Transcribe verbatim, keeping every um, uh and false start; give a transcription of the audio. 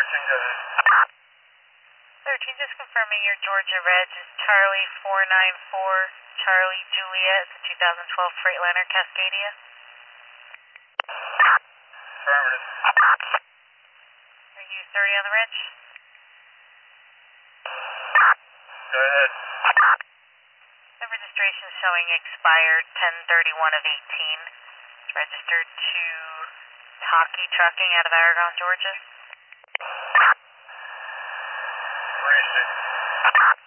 thirteen, go ahead. thirteen, just confirming your Georgia Reg is Charlie four nine four, Charlie Juliet, the two thousand twelve Freightliner Cascadia. Affirmative. Are you thirty on the Reg? Go ahead. The registration is showing expired ten thirty-one of eighteen. It's registered to Taki Trucking out of Aragon, Georgia. Appreciate it.